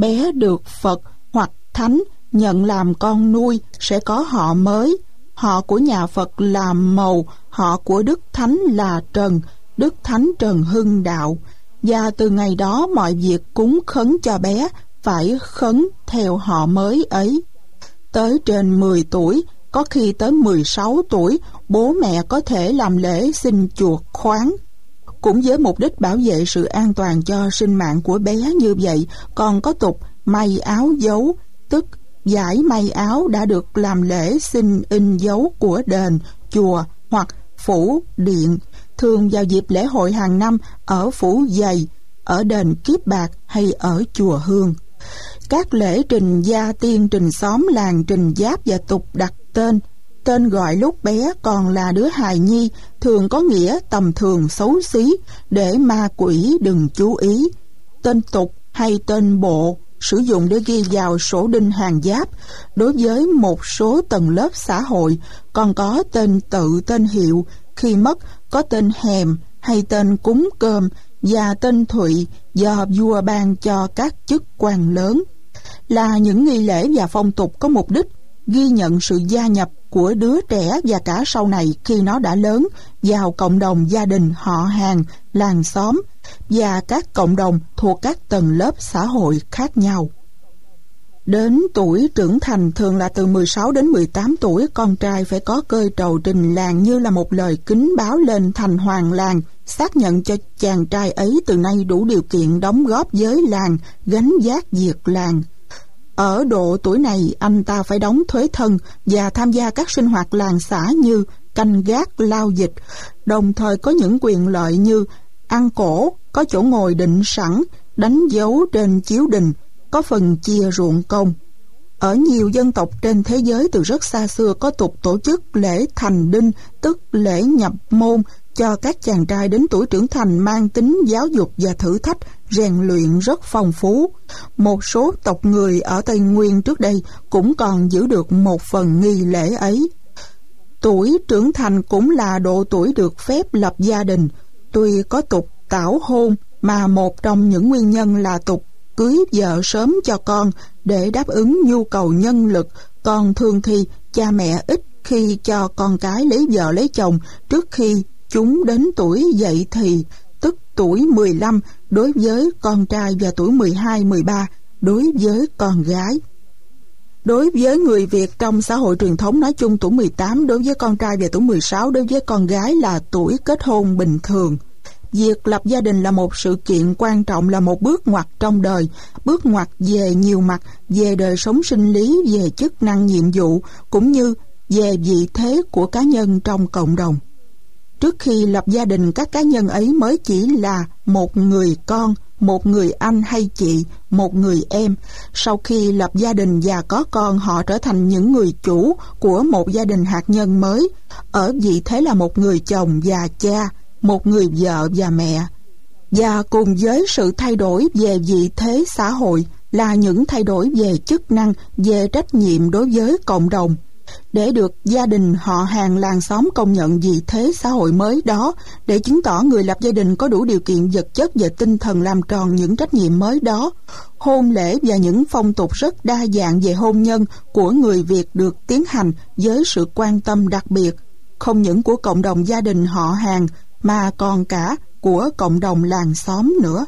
bé được Phật hoặc Thánh nhận làm con nuôi sẽ có họ mới. Họ của nhà Phật là Mầu, họ của Đức Thánh là Trần, Đức Thánh Trần Hưng Đạo. Và từ ngày đó mọi việc cúng khấn cho bé phải khấn theo họ mới ấy. Tới trên 10 tuổi, có khi tới 16 tuổi, bố mẹ có thể làm lễ xin chuộc khoán. Cũng với mục đích bảo vệ sự an toàn cho sinh mạng của bé như vậy, còn có tục may áo dấu, tức giải may áo đã được làm lễ xin in dấu của đền, chùa hoặc phủ điện, thường vào dịp lễ hội hàng năm ở phủ Dày, ở đền Kiếp Bạc hay ở chùa Hương. Các lễ trình gia tiên, trình xóm làng, trình giáp và tục đặt tên. Tên gọi lúc bé còn là đứa hài nhi thường có nghĩa tầm thường xấu xí để ma quỷ đừng chú ý. Tên tục hay tên bộ sử dụng để ghi vào sổ đinh hàng giáp. Đối với một số tầng lớp xã hội còn có tên tự, tên hiệu, khi mất có tên hèm hay tên cúng cơm và tên Thụy do vua ban cho các chức quan lớn, là những nghi lễ và phong tục có mục đích ghi nhận sự gia nhập của đứa trẻ và cả sau này khi nó đã lớn vào cộng đồng gia đình, họ hàng, làng xóm và các cộng đồng thuộc các tầng lớp xã hội khác nhau. Đến tuổi trưởng thành thường là từ 16 đến 18 tuổi, con trai phải có cơi trầu trình làng như là một lời kính báo lên thành hoàng làng, xác nhận cho chàng trai ấy từ nay đủ điều kiện đóng góp với làng, gánh vác việc làng. Ở độ tuổi này, anh ta phải đóng thuế thân và tham gia các sinh hoạt làng xã như canh gác, lao dịch, đồng thời có những quyền lợi như ăn cổ, có chỗ ngồi định sẵn, đánh dấu trên chiếu đình, có phần chia ruộng công. Ở nhiều dân tộc trên thế giới từ rất xa xưa có tục tổ chức lễ thành đinh, tức lễ nhập môn, cho các chàng trai đến tuổi trưởng thành mang tính giáo dục và thử thách, rèn luyện rất phong phú. Một số tộc người ở Tây Nguyên trước đây cũng còn giữ được một phần nghi lễ ấy. Tuổi trưởng thành cũng là độ tuổi được phép lập gia đình. Tuy có tục tảo hôn, mà một trong những nguyên nhân là tục cưới vợ sớm cho con để đáp ứng nhu cầu nhân lực, còn thường thì cha mẹ ít khi cho con cái lấy vợ lấy chồng trước khi chúng đến tuổi dậy thì, tức tuổi 15 đối với con trai và tuổi 12, 13 đối với con gái. Đối với người Việt trong xã hội truyền thống nói chung, tuổi 18 đối với con trai và tuổi 16 đối với con gái là tuổi kết hôn bình thường. Việc lập gia đình là một sự kiện quan trọng, là một bước ngoặt trong đời, bước ngoặt về nhiều mặt, về đời sống sinh lý, về chức năng nhiệm vụ, cũng như về vị thế của cá nhân trong cộng đồng. Trước khi lập gia đình, các cá nhân ấy mới chỉ là một người con, một người anh hay chị, một người em. Sau khi lập gia đình và có con, họ trở thành những người chủ của một gia đình hạt nhân mới, ở vị thế là một người chồng và cha, một người vợ và mẹ. Và cùng với sự thay đổi về vị thế xã hội là những thay đổi về chức năng, về trách nhiệm đối với cộng đồng. Để được gia đình, họ hàng, làng xóm công nhận vị thế xã hội mới đó, để chứng tỏ người lập gia đình có đủ điều kiện vật chất và tinh thần làm tròn những trách nhiệm mới đó, hôn lễ và những phong tục rất đa dạng về hôn nhân của người Việt được tiến hành với sự quan tâm đặc biệt, không những của cộng đồng gia đình họ hàng mà còn cả của cộng đồng làng xóm nữa.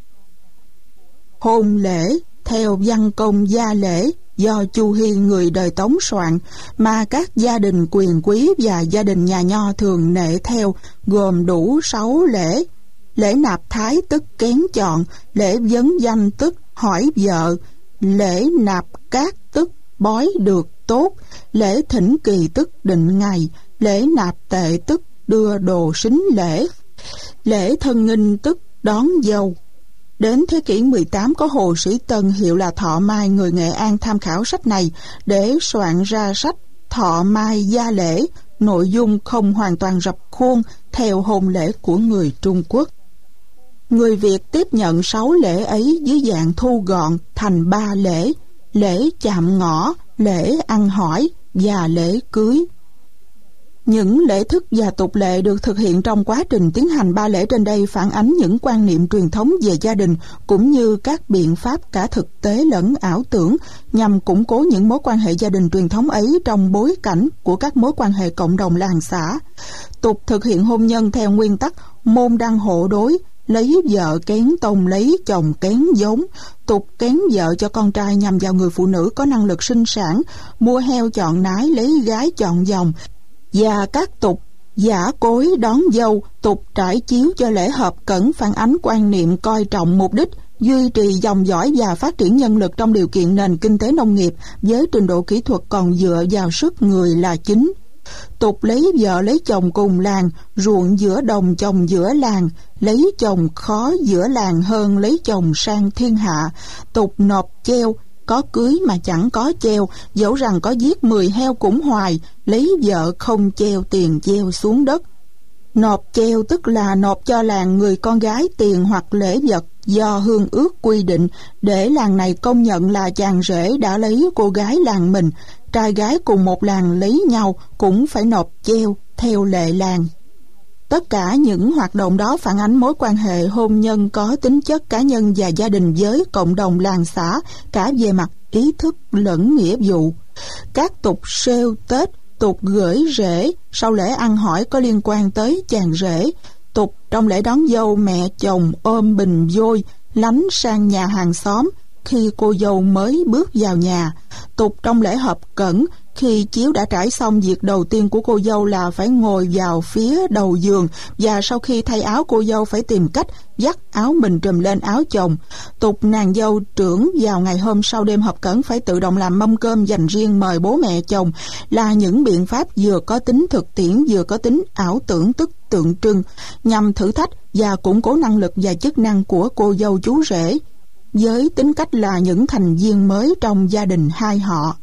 Hôn lễ theo văn công gia lễ do Chu Hy người đời Tống soạn, mà các gia đình quyền quý và gia đình nhà nho thường nệ theo, gồm đủ 6 lễ: lễ nạp thái tức kén chọn, lễ vấn danh tức hỏi vợ, lễ nạp cát tức bói được tốt, lễ thỉnh kỳ tức định ngày, lễ nạp tệ tức đưa đồ sính lễ, lễ thân nghinh tức đón dâu. Đến thế kỷ 18 có Hồ Sĩ Tân, hiệu là Thọ Mai, người Nghệ An, tham khảo sách này để soạn ra sách Thọ Mai Gia Lễ, nội dung không hoàn toàn rập khuôn theo hôn lễ của người Trung Quốc. Người Việt tiếp nhận 6 lễ ấy dưới dạng thu gọn thành 3 lễ: lễ chạm ngõ, lễ ăn hỏi và lễ cưới. Những lễ thức và tục lệ được thực hiện trong quá trình tiến hành 3 lễ trên đây phản ánh những quan niệm truyền thống về gia đình cũng như các biện pháp cả thực tế lẫn ảo tưởng nhằm củng cố những mối quan hệ gia đình truyền thống ấy trong bối cảnh của các mối quan hệ cộng đồng làng xã. Tục thực hiện hôn nhân theo nguyên tắc môn đăng hộ đối, lấy vợ kén tông lấy chồng kén giống. Tục kén vợ cho con trai nhằm vào người phụ nữ có năng lực sinh sản, mua heo chọn nái, lấy gái chọn dòng, và các tục giả cối đón dâu, tục trải chiếu cho lễ hợp cẩn phản ánh quan niệm coi trọng mục đích duy trì dòng dõi và phát triển nhân lực trong điều kiện nền kinh tế nông nghiệp với trình độ kỹ thuật còn dựa vào sức người là chính. Tục lấy vợ lấy chồng cùng làng, ruộng giữa đồng chồng giữa làng, lấy chồng khó giữa làng hơn lấy chồng sang thiên hạ. Tục nộp treo, có cưới mà chẳng có treo, dẫu rằng có giết 10 heo cũng hoài, lấy vợ không treo tiền treo xuống đất. Nộp treo tức là nộp cho làng người con gái tiền hoặc lễ vật do hương ước quy định để làng này công nhận là chàng rể đã lấy cô gái làng mình. Trai gái cùng một làng lấy nhau cũng phải nộp treo theo lệ làng. Tất cả những hoạt động đó phản ánh mối quan hệ hôn nhân có tính chất cá nhân và gia đình với cộng đồng làng xã, cả về mặt ý thức lẫn nghĩa vụ. Các tục sêu Tết, tục gửi rễ sau lễ ăn hỏi có liên quan tới chàng rể. Tục trong lễ đón dâu mẹ chồng ôm bình vôi lánh sang nhà hàng xóm khi cô dâu mới bước vào nhà. Tục trong lễ hợp cẩn, khi chiếu đã trải xong, việc đầu tiên của cô dâu là phải ngồi vào phía đầu giường, và sau khi thay áo cô dâu phải tìm cách vắt áo mình trùm lên áo chồng. Tục nàng dâu trưởng vào ngày hôm sau đêm hợp cẩn phải tự động làm mâm cơm dành riêng mời bố mẹ chồng, là những biện pháp vừa có tính thực tiễn vừa có tính ảo tưởng tức tượng trưng, nhằm thử thách và củng cố năng lực và chức năng của cô dâu chú rể với tính cách là những thành viên mới trong gia đình hai họ.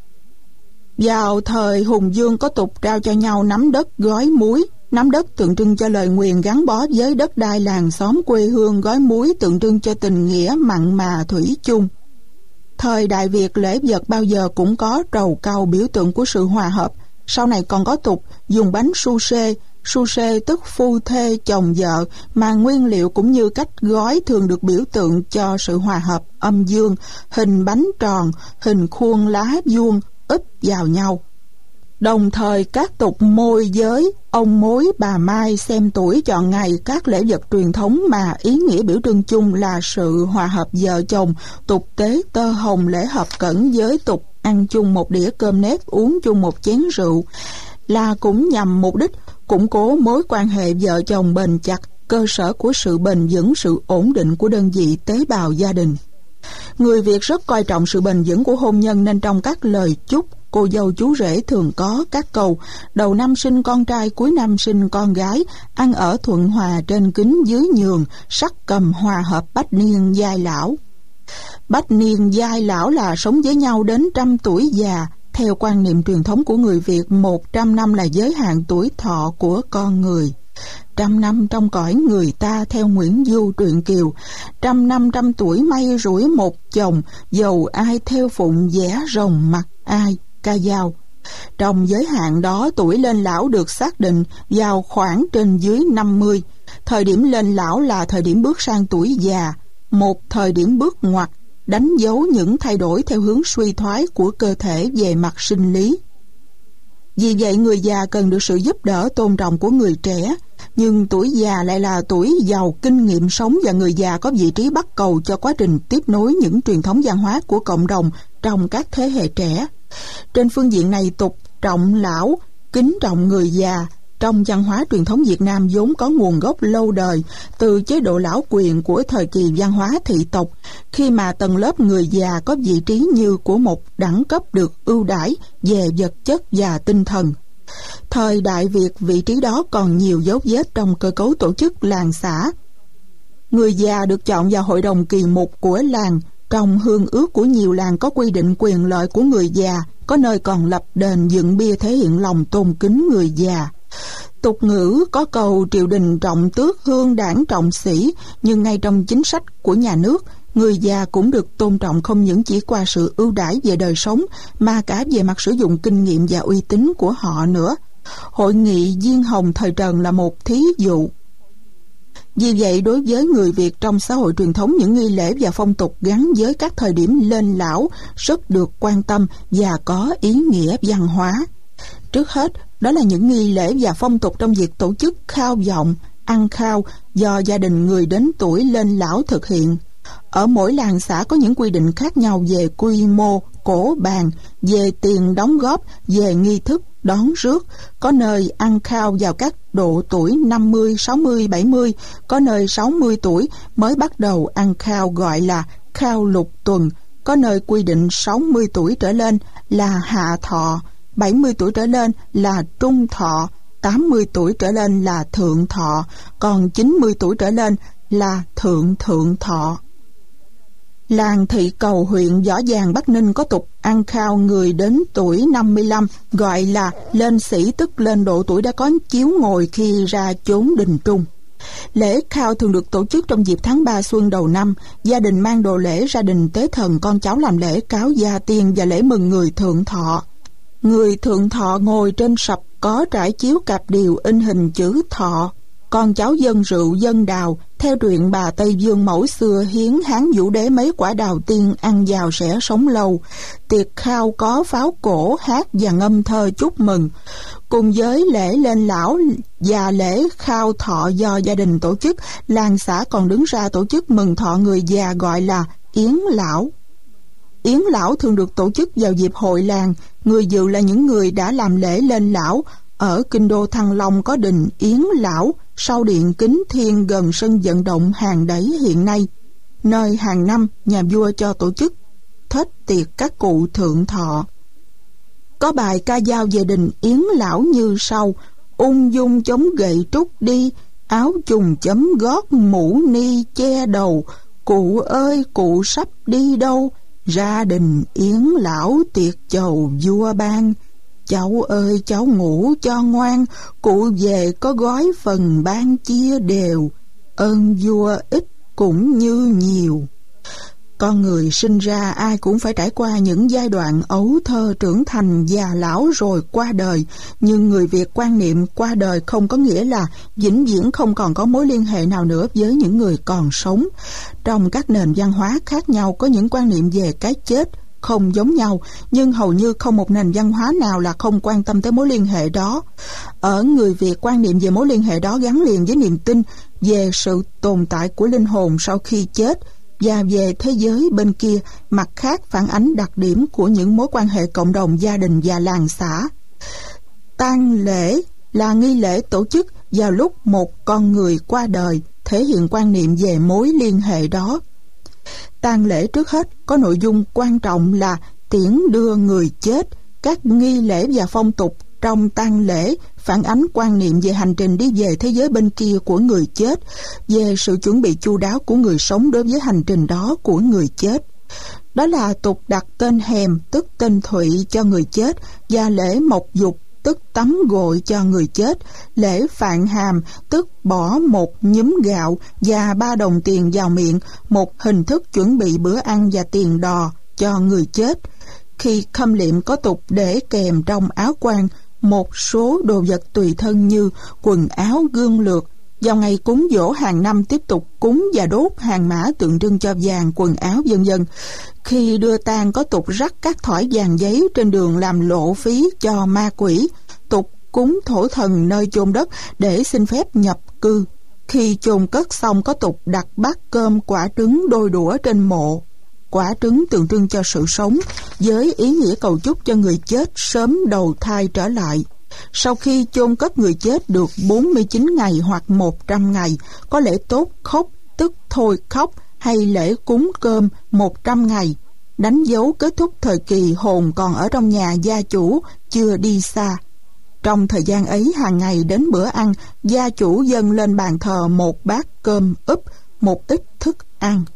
Vào thời Hùng Vương có tục trao cho nhau nắm đất gói muối. Nắm đất tượng trưng cho lời nguyền gắn bó với đất đai làng xóm quê hương, gói muối tượng trưng cho tình nghĩa mặn mà thủy chung. Thời Đại Việt, lễ vật bao giờ cũng có trầu cau, biểu tượng của sự hòa hợp. Sau này còn có tục dùng bánh su xê tức phu thê chồng vợ, mà nguyên liệu cũng như cách gói thường được biểu tượng cho sự hòa hợp âm dương, hình bánh tròn, hình khuôn lá vuông úp vào nhau. Đồng thời các tục môi giới, ông mối bà mai, xem tuổi chọn ngày, các lễ vật truyền thống mà ý nghĩa biểu trưng chung là sự hòa hợp vợ chồng. Tục tế tơ hồng, lễ hợp cẩn với tục ăn chung một đĩa cơm nếp, uống chung một chén rượu, là cũng nhằm mục đích củng cố mối quan hệ vợ chồng bền chặt, cơ sở của sự bền vững, sự ổn định của đơn vị tế bào gia đình. Người Việt rất coi trọng sự bền vững của hôn nhân, nên trong các lời chúc, cô dâu chú rể thường có các câu: đầu năm sinh con trai, cuối năm sinh con gái, ăn ở thuận hòa trên kính dưới nhường, sắc cầm hòa hợp bách niên giai lão. Bách niên giai lão là sống với nhau đến 100 tuổi già. Theo quan niệm truyền thống của người Việt, 100 năm là giới hạn tuổi thọ của con người. 100 năm trong cõi người ta, theo Nguyễn Du truyện Kiều, 100 năm 100 tuổi may rủi một chồng, dầu ai theo phụng vẽ rồng mặt ai, ca dao. Trong giới hạn đó, tuổi lên lão được xác định vào khoảng trên dưới 50. Thời điểm lên lão là thời điểm bước sang tuổi già, một thời điểm bước ngoặt, đánh dấu những thay đổi theo hướng suy thoái của cơ thể về mặt sinh lý. Vì vậy, người già cần được sự giúp đỡ tôn trọng của người trẻ, nhưng tuổi già lại là tuổi giàu kinh nghiệm sống, và người già có vị trí bắt cầu cho quá trình tiếp nối những truyền thống văn hóa của cộng đồng trong các thế hệ trẻ. Trên phương diện này, tục trọng lão, kính trọng người già trong văn hóa truyền thống Việt Nam vốn có nguồn gốc lâu đời từ chế độ lão quyền của thời kỳ văn hóa thị tộc, khi mà tầng lớp người già có vị trí như của một đẳng cấp được ưu đãi về vật chất và tinh thần. Thời Đại Việt, vị trí đó còn nhiều dấu vết trong cơ cấu tổ chức làng xã. Người già được chọn vào hội đồng kỳ mục của làng. Trong hương ước của nhiều làng có quy định quyền lợi của người già, có nơi còn lập đền dựng bia thể hiện lòng tôn kính người già. Tục ngữ có câu triều đình trọng tước, hương đảng trọng sĩ, nhưng ngay trong chính sách của nhà nước, người già cũng được tôn trọng không những chỉ qua sự ưu đãi về đời sống, mà cả về mặt sử dụng kinh nghiệm và uy tín của họ nữa. Hội nghị diên hồng thời Trần là một thí dụ. Vì vậy, đối với người Việt trong xã hội truyền thống, những nghi lễ và phong tục gắn với các thời điểm lên lão rất được quan tâm và có ý nghĩa văn hóa. Trước hết, đó là những nghi lễ và phong tục trong việc tổ chức khao vọng, ăn khao do gia đình người đến tuổi lên lão thực hiện. Ở mỗi làng xã có những quy định khác nhau về quy mô, cổ bàn, về tiền đóng góp, về nghi thức đón rước. Có nơi ăn khao vào các độ tuổi 50, 60, 70, có nơi 60 tuổi mới bắt đầu ăn khao gọi là khao lục tuần. Có nơi quy định 60 tuổi trở lên là hạ thọ, 70 tuổi trở lên là trung thọ, 80 tuổi trở lên là thượng thọ, còn 90 tuổi trở lên là thượng thượng thọ. Làng Thị Cầu, huyện Võ Giàng, Bắc Ninh có tục ăn khao người đến tuổi 55, gọi là lên sĩ, tức lên độ tuổi đã có chiếu ngồi khi ra chốn đình trung. Lễ khao thường được tổ chức trong dịp tháng 3 xuân đầu năm. Gia đình mang đồ lễ ra đình tế thần con cháu làm lễ cáo gia tiên và lễ mừng người thượng thọ. Người thượng thọ ngồi trên sập có trải chiếu cạp điều in hình chữ thọ. Con cháu dâng rượu dâng đào. Theo truyện bà Tây Dương mẫu xưa hiến Hán Vũ Đế mấy quả đào tiên, ăn vào sẽ sống lâu. Tiệc khao có pháo cổ, hát và ngâm thơ chúc mừng. Cùng với lễ lên lão và lễ khao thọ do gia đình tổ chức, làng xã còn đứng ra tổ chức mừng thọ người già gọi là yến lão. Yến lão thường được tổ chức vào dịp hội làng. Người dự là những người đã làm lễ lên lão. Ở kinh đô Thăng Long có đình Yến lão sau điện Kính Thiên gần sân vận động Hàng Đẩy hiện nay, nơi hàng năm nhà vua cho tổ chức thết tiệc các cụ thượng thọ. Có bài ca dao về đình Yến lão như sau: ung dung chống gậy trúc đi, áo trùng chấm gót, mũ ni che đầu, cụ ơi cụ sắp đi đâu, ra đình Yến lão tiệc chầu vua ban. Cháu ơi cháu ngủ cho ngoan, cụ về có gói phần ban chia đều, ơn vua ít cũng như nhiều. Con người sinh ra ai cũng phải trải qua những giai đoạn ấu thơ, trưởng thành, già lão rồi qua đời. Nhưng người Việt quan niệm qua đời không có nghĩa là vĩnh viễn không còn có mối liên hệ nào nữa với những người còn sống. Trong các nền văn hóa khác nhau có những quan niệm về cái chết không giống nhau, nhưng hầu như không một nền văn hóa nào là không quan tâm tới mối liên hệ đó. Ở người Việt, quan niệm về mối liên hệ đó gắn liền với niềm tin về sự tồn tại của linh hồn sau khi chết và về thế giới bên kia, mặt khác phản ánh đặc điểm của những mối quan hệ cộng đồng, gia đình và làng xã. Tang lễ là nghi lễ tổ chức vào lúc một con người qua đời, thể hiện quan niệm về mối liên hệ đó. Tang lễ trước hết có nội dung quan trọng là tiễn đưa người chết. Các nghi lễ và phong tục trong tang lễ phản ánh quan niệm về hành trình đi về thế giới bên kia của người chết, về sự chuẩn bị chu đáo của người sống đối với hành trình đó của người chết. Đó là tục đặt tên hèm, tức tên thụy cho người chết, và lễ mộc dục, tức tắm gội cho người chết, lễ phạn hàm, tức bỏ một nhúm gạo và 3 đồng tiền vào miệng, một hình thức chuẩn bị bữa ăn và tiền đò cho người chết. Khi khâm liệm có tục để kèm trong áo quan một số đồ vật tùy thân như quần áo, gương lược. Vào ngày cúng giỗ hàng năm tiếp tục cúng và đốt hàng mã tượng trưng cho vàng, quần áo vân vân. Khi đưa tang có tục rắc các thỏi vàng giấy trên đường làm lộ phí cho ma quỷ. Tục cúng thổ thần nơi chôn đất để xin phép nhập cư. Khi chôn cất xong có tục đặt bát cơm, quả trứng, đôi đũa trên mộ. Quả trứng tượng trưng cho sự sống, với ý nghĩa cầu chúc cho người chết sớm đầu thai trở lại. Sau khi chôn cất người chết được 49 ngày hoặc 100 ngày, có lễ tốt khóc, tức thôi khóc, hay lễ cúng cơm 100 ngày, đánh dấu kết thúc thời kỳ hồn còn ở trong nhà gia chủ, chưa đi xa. Trong thời gian ấy, hàng ngày đến bữa ăn, gia chủ dâng lên bàn thờ một bát cơm úp, một ít thức ăn.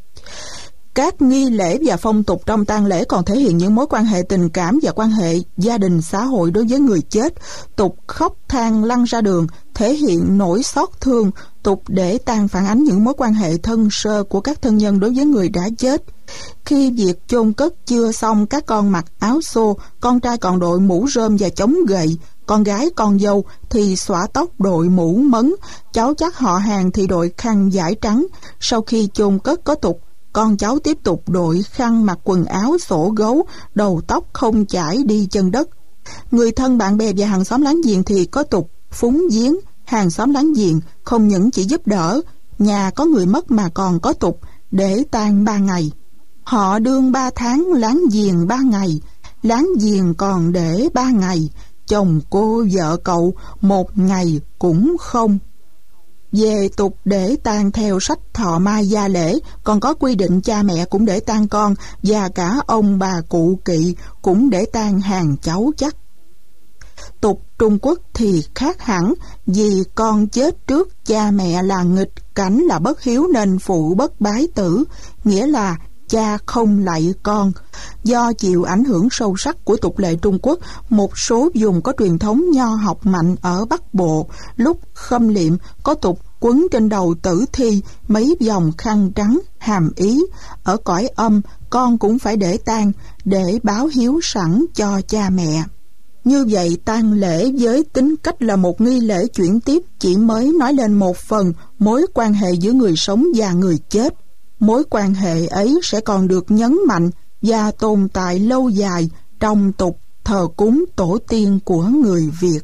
Các nghi lễ và phong tục trong tang lễ còn thể hiện những mối quan hệ tình cảm và quan hệ gia đình xã hội đối với người chết. Tục khóc than lăn ra đường thể hiện nỗi xót thương. Tục để tang phản ánh những mối quan hệ thân sơ của các thân nhân đối với người đã chết. Khi việc chôn cất chưa xong, các con mặc áo xô, con trai còn đội mũ rơm và chống gậy, con gái con dâu thì xõa tóc đội mũ mấn, cháu chắc họ hàng thì đội khăn vải trắng. Sau khi chôn cất có tục, con cháu tiếp tục đội khăn, mặc quần áo xổ gấu, đầu tóc không chải, đi chân đất. Người thân bạn bè và hàng xóm láng giềng thì có tục phúng viếng. Hàng xóm láng giềng không những chỉ giúp đỡ, nhà có người mất mà còn có tục để tang 3 ngày. Họ đương 3 tháng, láng giềng 3 ngày, láng giềng còn để 3 ngày, chồng cô vợ cậu 1 ngày cũng không. Về tục để tang theo sách thọ mai gia lễ, còn có quy định cha mẹ cũng để tang con, và cả ông bà cụ kỵ cũng để tang hàng cháu chắc. Tục Trung Quốc thì khác hẳn, vì con chết trước cha mẹ là nghịch cảnh, là bất hiếu, nên phụ bất bái tử, nghĩa là cha không lạy con. Do chịu ảnh hưởng sâu sắc của tục lệ Trung Quốc, một số vùng có truyền thống nho học mạnh ở Bắc Bộ, lúc khâm liệm có tục quấn trên đầu tử thi mấy vòng khăn trắng, hàm ý ở cõi âm con cũng phải để tang, để báo hiếu sẵn cho cha mẹ. Như vậy, tang lễ với tính cách là một nghi lễ chuyển tiếp chỉ mới nói lên một phần mối quan hệ giữa người sống và người chết. Mối quan hệ ấy sẽ còn được nhấn mạnh và tồn tại lâu dài trong tục thờ cúng tổ tiên của người Việt.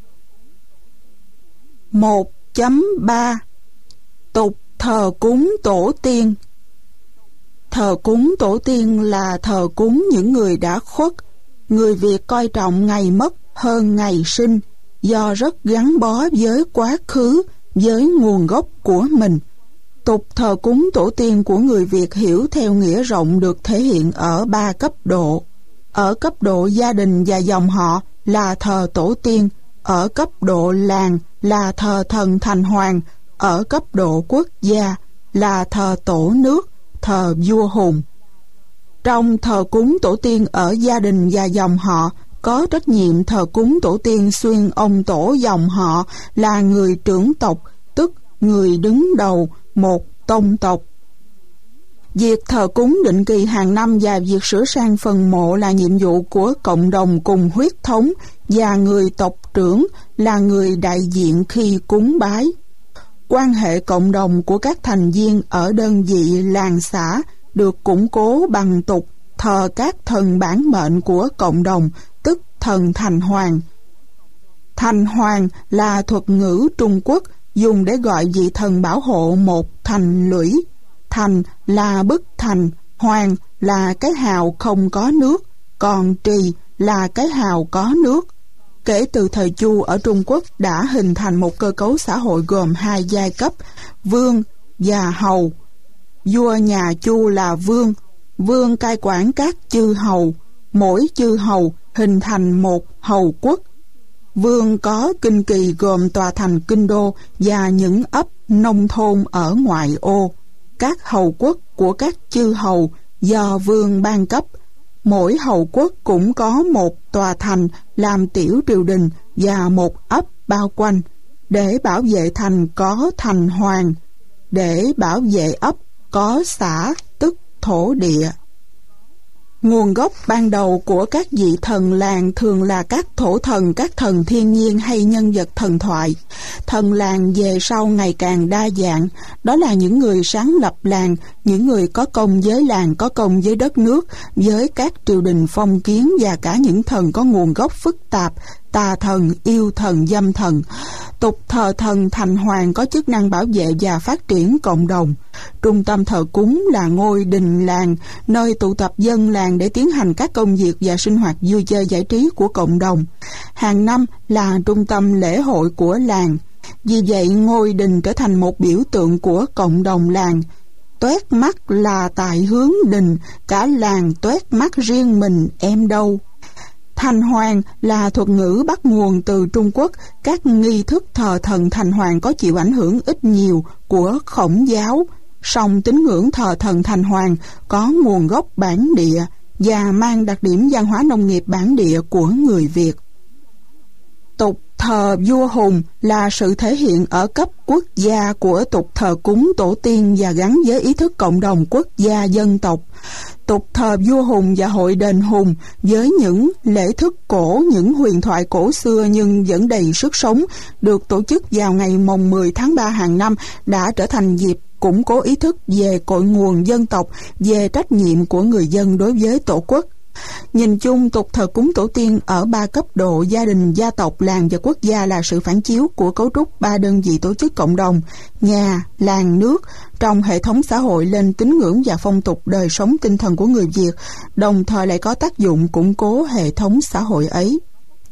1.3 Tục thờ cúng tổ tiên. Thờ cúng tổ tiên là thờ cúng những người đã khuất. Người Việt coi trọng ngày mất hơn ngày sinh, do rất gắn bó với quá khứ, với nguồn gốc của mình. Tục thờ cúng tổ tiên của người Việt hiểu theo nghĩa rộng được thể hiện ở 3 cấp độ. Ở cấp độ gia đình và dòng họ là thờ tổ tiên, ở cấp độ làng là thờ thần thành hoàng, ở cấp độ quốc gia là thờ tổ nước, thờ vua hùng. Trong thờ cúng tổ tiên ở gia đình và dòng họ, có trách nhiệm thờ cúng tổ tiên xuyên ông tổ dòng họ là người trưởng tộc, tức người đứng đầu một tông tộc. Việc thờ cúng định kỳ hàng năm và việc sửa sang phần mộ là nhiệm vụ của cộng đồng cùng huyết thống, và người tộc trưởng là người đại diện khi cúng bái. Quan hệ cộng đồng của các thành viên ở đơn vị làng xã được củng cố bằng tục thờ các thần bản mệnh của cộng đồng, tức thần thành hoàng. Thành hoàng là thuật ngữ Trung Quốc dùng để gọi vị thần bảo hộ một thành lũy. Thành là bức thành, hoàng là cái hào không có nước, còn trì là cái hào có nước. Kể từ thời Chu ở Trung Quốc đã hình thành một cơ cấu xã hội gồm 2 giai cấp, vương và hầu. Vua nhà Chu là vương, vương cai quản các chư hầu, mỗi chư hầu hình thành một hầu quốc. Vương có kinh kỳ gồm tòa thành kinh đô và những ấp nông thôn ở ngoại ô. Các hầu quốc của các chư hầu do vương ban cấp. Mỗi hầu quốc cũng có một tòa thành làm tiểu triều đình và một ấp bao quanh. Để bảo vệ thành có thành hoàng, để bảo vệ ấp có xã, tức thổ địa. Nguồn gốc ban đầu của các vị thần làng thường là các thổ thần, các thần thiên nhiên hay nhân vật thần thoại. Thần làng về sau ngày càng đa dạng, đó là những người sáng lập làng, những người có công với làng, có công với đất nước, với các triều đình phong kiến, và cả những thần có nguồn gốc phức tạp, tà thần, yêu thần, dâm thần. Tục thờ thần thành hoàng có chức năng bảo vệ và phát triển cộng đồng. Trung tâm thờ cúng là ngôi đình làng, nơi tụ tập dân làng để tiến hành các công việc và sinh hoạt vui chơi giải trí của cộng đồng. Hàng năm là trung tâm lễ hội của làng. Vì vậy, ngôi đình trở thành một biểu tượng của cộng đồng làng. Toét mắt là tại hướng đình, cả làng toét mắt riêng mình em đâu. Thành hoàng là thuật ngữ bắt nguồn từ Trung Quốc. Các nghi thức thờ thần thành hoàng có chịu ảnh hưởng ít nhiều của Khổng giáo, song tín ngưỡng thờ thần thành hoàng có nguồn gốc bản địa và mang đặc điểm văn hóa nông nghiệp bản địa của người Việt. Tục thờ vua Hùng là sự thể hiện ở cấp quốc gia của tục thờ cúng tổ tiên và gắn với ý thức cộng đồng quốc gia dân tộc. Tục thờ vua Hùng và hội đền Hùng với những lễ thức cổ, những huyền thoại cổ xưa nhưng vẫn đầy sức sống, được tổ chức vào ngày mồng 10 tháng 3 hàng năm đã trở thành dịp củng cố ý thức về cội nguồn dân tộc, về trách nhiệm của người dân đối với Tổ quốc. Nhìn chung, tục thờ cúng tổ tiên ở 3 cấp độ gia đình, gia tộc, làng và quốc gia là sự phản chiếu của cấu trúc 3 đơn vị tổ chức cộng đồng, nhà, làng, nước, trong hệ thống xã hội lên tín ngưỡng và phong tục đời sống tinh thần của người Việt, đồng thời lại có tác dụng củng cố hệ thống xã hội ấy.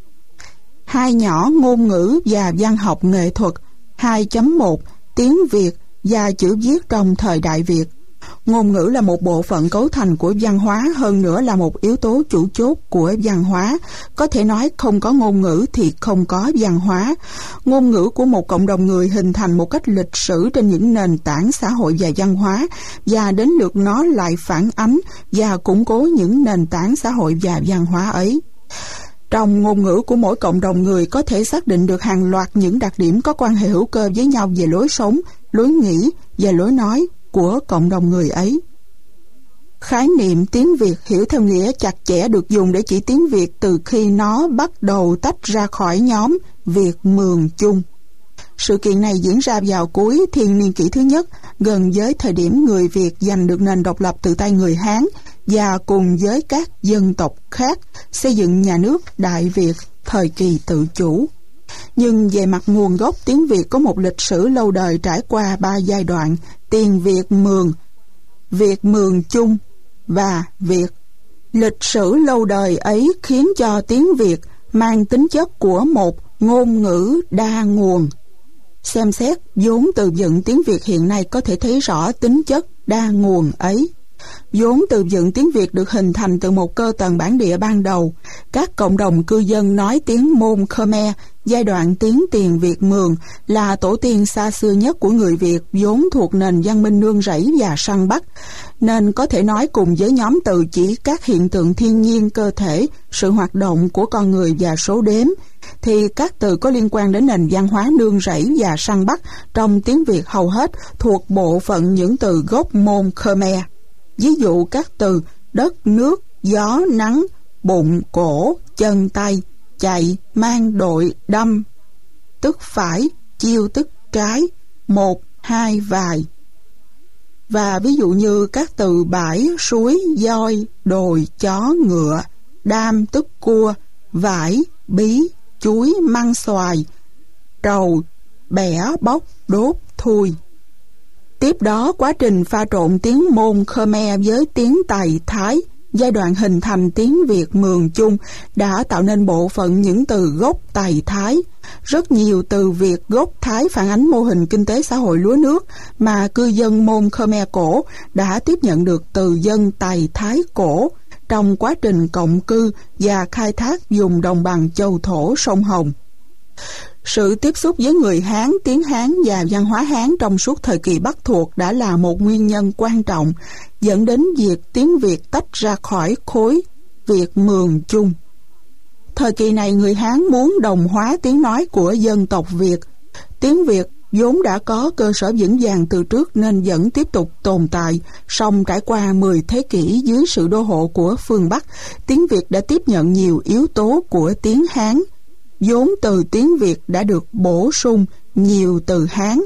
2 nhỏ ngôn ngữ và văn học nghệ thuật. 2.1 tiếng Việt và chữ viết trong thời đại Việt. Ngôn ngữ là một bộ phận cấu thành của văn hóa, hơn nữa là một yếu tố chủ chốt của văn hóa. Có thể nói không có ngôn ngữ thì không có văn hóa. Ngôn ngữ của một cộng đồng người hình thành một cách lịch sử trên những nền tảng xã hội và văn hóa, và đến lượt nó lại phản ánh và củng cố những nền tảng xã hội và văn hóa ấy. Trong ngôn ngữ của mỗi cộng đồng người có thể xác định được hàng loạt những đặc điểm có quan hệ hữu cơ với nhau về lối sống, lối nghĩ và lối nói của cộng đồng người ấy. Khái niệm tiếng Việt hiểu theo nghĩa chặt chẽ được dùng để chỉ tiếng Việt từ khi nó bắt đầu tách ra khỏi nhóm Việt Mường chung. Sự kiện này diễn ra vào cuối thiên niên kỷ thứ nhất, gần với thời điểm người Việt giành được nền độc lập từ tay người Hán và cùng với các dân tộc khác xây dựng nhà nước Đại Việt thời kỳ tự chủ. Nhưng về mặt nguồn gốc, tiếng Việt có một lịch sử lâu đời trải qua 3 giai đoạn: tiền Việt Mường chung và Việt. Lịch sử lâu đời ấy khiến cho tiếng Việt mang tính chất của một ngôn ngữ đa nguồn. Xem xét vốn từ vựng tiếng Việt hiện nay có thể thấy rõ tính chất đa nguồn ấy. Vốn từ vựng tiếng Việt được hình thành từ một cơ tầng bản địa ban đầu. Các cộng đồng cư dân nói tiếng Môn Khmer, giai đoạn tiếng tiền Việt Mường, là tổ tiên xa xưa nhất của người Việt, vốn thuộc nền văn minh nương rẫy và săn bắt, nên có thể nói cùng với nhóm từ chỉ các hiện tượng thiên nhiên, cơ thể, sự hoạt động của con người và số đếm, thì các từ có liên quan đến nền văn hóa nương rẫy và săn bắt trong tiếng Việt hầu hết thuộc bộ phận những từ gốc Môn Khmer. Ví dụ các từ đất, nước, gió, nắng, bụng, cổ, chân, tay, chạy, mang, đội, đâm, tức phải, chiêu tức trái, một, hai, vài. Và ví dụ như các từ bãi, suối, voi, đồi, chó, ngựa, đam tức cua, vải, bí, chuối, măng xoài, trầu, bẻ, bóc, đốt, thui. Tiếp đó, quá trình pha trộn tiếng Môn Khmer với tiếng Tày Thái, giai đoạn hình thành tiếng Việt Mường chung, đã tạo nên bộ phận những từ gốc Tày Thái. Rất nhiều từ Việt gốc Thái phản ánh mô hình kinh tế xã hội lúa nước mà cư dân Môn Khmer cổ đã tiếp nhận được từ dân Tày Thái cổ trong quá trình cộng cư và khai thác vùng đồng bằng châu thổ sông Hồng. Sự tiếp xúc với người Hán, tiếng Hán và văn hóa Hán trong suốt thời kỳ Bắc thuộc đã là một nguyên nhân quan trọng dẫn đến việc tiếng Việt tách ra khỏi khối Việt Mường chung. Thời kỳ này, người Hán muốn đồng hóa tiếng nói của dân tộc Việt. Tiếng Việt vốn đã có cơ sở vững vàng từ trước nên vẫn tiếp tục tồn tại, song trải qua 10 thế kỷ dưới sự đô hộ của phương Bắc, tiếng Việt đã tiếp nhận nhiều yếu tố của tiếng Hán. Vốn từ tiếng Việt đã được bổ sung nhiều từ Hán.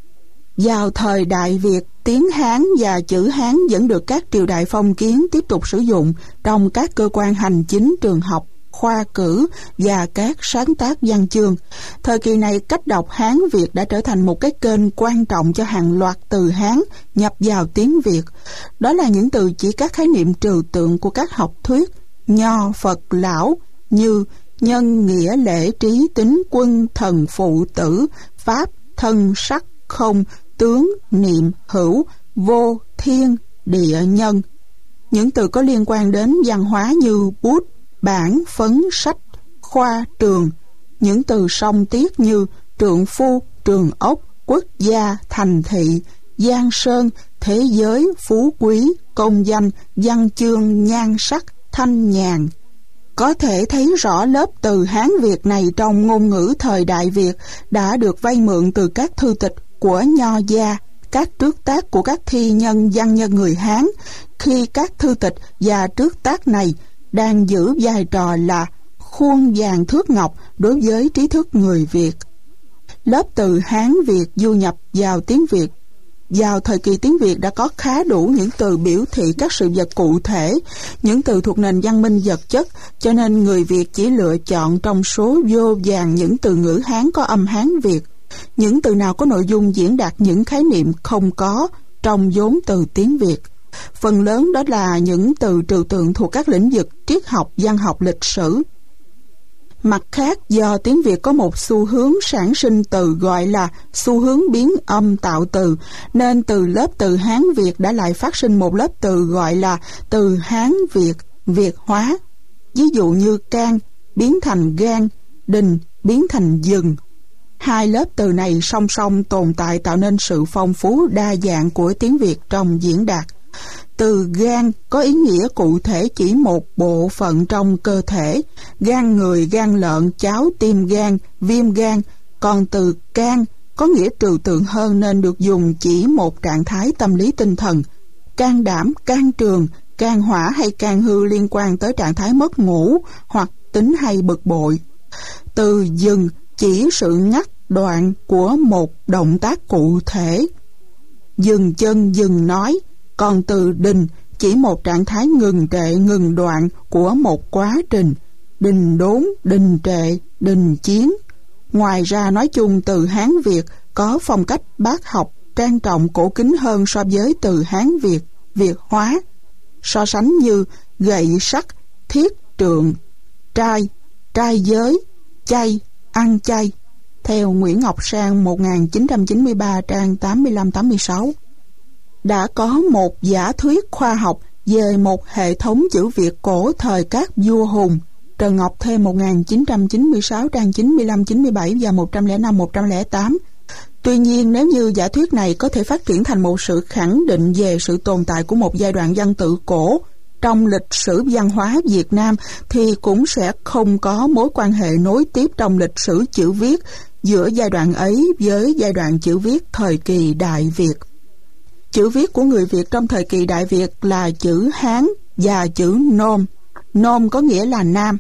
Vào thời Đại Việt, tiếng Hán và chữ Hán vẫn được các triều đại phong kiến tiếp tục sử dụng trong các cơ quan hành chính, trường học, khoa cử và các sáng tác văn chương. Thời kỳ này, cách đọc Hán Việt đã trở thành một cái kênh quan trọng cho hàng loạt từ Hán nhập vào tiếng Việt. Đó là những từ chỉ các khái niệm trừu tượng của các học thuyết Nho, Phật, Lão như nhân, nghĩa, lễ, trí, tính, quân, thần, phụ, tử, pháp, thân, sắc, không, tướng, niệm, hữu, vô, thiên, địa, nhân. Những từ có liên quan đến văn hóa như bút, bản, phấn, sách, khoa, trường. Những từ song tiết như trượng phu, trường ốc, quốc gia, thành thị, giang sơn, thế giới, phú quý, công danh, văn chương, nhan sắc, thanh nhàn. Có thể thấy rõ lớp từ Hán Việt này trong ngôn ngữ thời Đại Việt đã được vay mượn từ các thư tịch của Nho gia, các trước tác của các thi nhân văn nhân người Hán, khi các thư tịch và trước tác này đang giữ vai trò là khuôn vàng thước ngọc đối với trí thức người Việt. Lớp từ Hán Việt du nhập vào tiếng Việt. Vào thời kỳ tiếng Việt đã có khá đủ những từ biểu thị các sự vật cụ thể, những từ thuộc nền văn minh vật chất, cho nên người Việt chỉ lựa chọn trong số vô vàn những từ ngữ Hán có âm Hán Việt, những từ nào có nội dung diễn đạt những khái niệm không có trong vốn từ tiếng Việt. Phần lớn đó là những từ trừu tượng thuộc các lĩnh vực triết học, văn học, lịch sử. Mặt khác, do tiếng Việt có một xu hướng sản sinh từ gọi là xu hướng biến âm tạo từ, nên từ lớp từ Hán Việt đã lại phát sinh một lớp từ gọi là từ Hán Việt, Việt hóa. Ví dụ như can biến thành gan, đình biến thành dừng. Hai lớp từ này song song tồn tại tạo nên sự phong phú đa dạng của tiếng Việt trong diễn đạt. Từ gan có ý nghĩa cụ thể chỉ một bộ phận trong cơ thể, gan người, gan lợn, cháo tim gan, viêm gan. Còn từ can có nghĩa trừu tượng hơn nên được dùng chỉ một trạng thái tâm lý tinh thần. Can đảm, can trường, can hỏa hay can hư liên quan tới trạng thái mất ngủ hoặc tính hay bực bội. Từ dừng chỉ sự ngắt đoạn của một động tác cụ thể, dừng chân, dừng nói. Còn từ đình chỉ một trạng thái ngừng trệ, ngừng đoạn của một quá trình, đình đốn, đình trệ, đình chiến. Ngoài ra nói chung từ Hán Việt có phong cách bác học, trang trọng, cổ kính hơn so với từ Hán Việt, Việt hóa. So sánh như gậy sắt, thiết trượng, trai, trai giới, chay, ăn chay. Theo Nguyễn Ngọc Sang 1993 trang 85-86. Đã có một giả thuyết khoa học về một hệ thống chữ Việt cổ thời các vua Hùng. Trần Ngọc Thêm 1996 trang 95-97 và 105-108. Tuy nhiên, nếu như giả thuyết này có thể phát triển thành một sự khẳng định về sự tồn tại của một giai đoạn văn tự cổ trong lịch sử văn hóa Việt Nam, thì cũng sẽ không có mối quan hệ nối tiếp trong lịch sử chữ viết giữa giai đoạn ấy với giai đoạn chữ viết thời kỳ Đại Việt. Chữ viết của người Việt trong thời kỳ Đại Việt là chữ Hán và chữ Nôm. Nôm có nghĩa là Nam.